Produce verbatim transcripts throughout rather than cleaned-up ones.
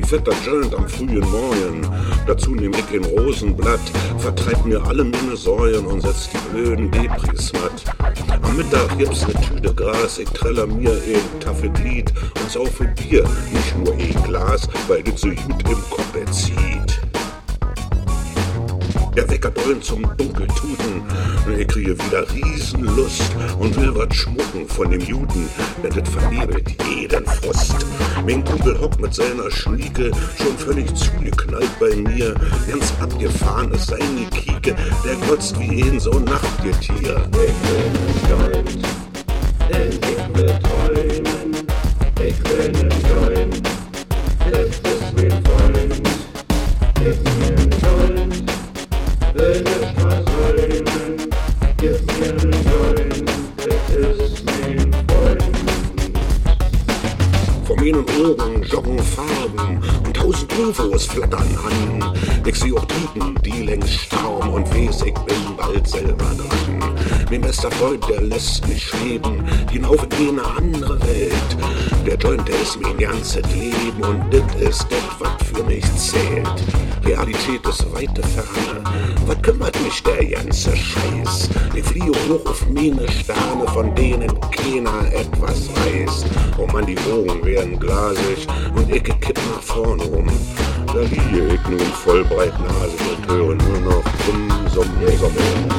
fetter Joint am frühen Morgen. Dazu nehm ich ein Rosenblatt, vertreib mir alle meine Säuren und setz die blöden Depris matt. Am Mittag gibt's ne Tüte Gras, ich treller mir ein Tafelglied und saufe Bier, nicht nur ein Glas, weil das so gut im Kopf zieht. Der Wecker dollen zum Dunkeltuten, ich kriege wieder Riesenlust und will wat schmucken von dem Juden, denn das vernebelt jeden Frust. Mein Kumpel hockt mit seiner Schnieke schon völlig zugeknallt bei mir, ganz abgefahren ist seine Kieke, der glotzt wie ein so Nachtgetier. Ich will nen Joint, denn ich will träumen, ich will nen Joint, das ist mein Freund, gib mir nen Joint. Will nicht versäumen, gib mir nen Joint, das ist mein Freund. Vor meinen Augen joggen Farben und tausend U F Os flattern an. Ich seh auch Typen, die längst starben und weiß, ich bin bald selber dran. Mein bester Freund, der lässt mich schweben, hinauf in eine andere Welt. Der Joint, der ist mein ganzes Leben und das ist das, was für mich zählt. Realität ist weite Ferne, was kümmert mich der ganze Scheiß? Ich fliege hoch auf meine Sterne, von denen keiner etwas weiß. Und man, die Augen werden glasig und ich kipp nach vorne rum. Da liege ich nun voll breitnasig und höre nur noch Summ, Summ, Summ.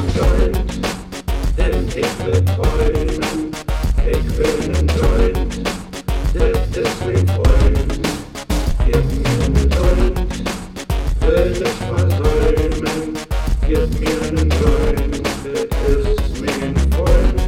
Joint, denn ich will träumen, ich will nen Joint, das ist mein Freund, gib mir nen Joint, will nicht versäumen, gib mir nen Joint, das ist mein Freund.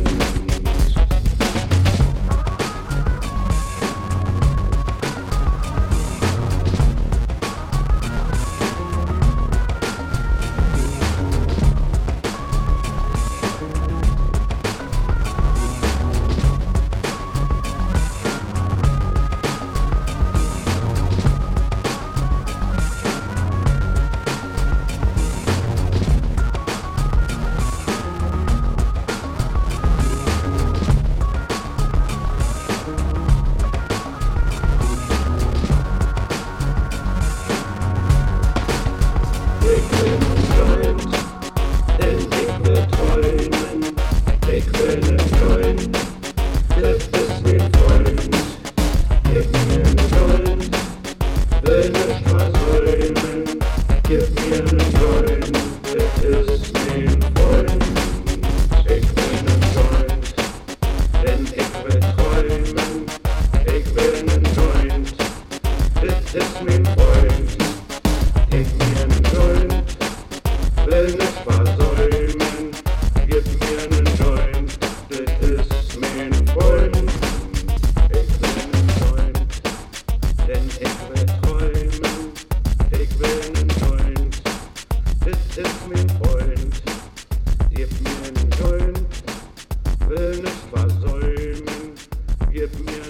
Will nicht versäumen, gib mir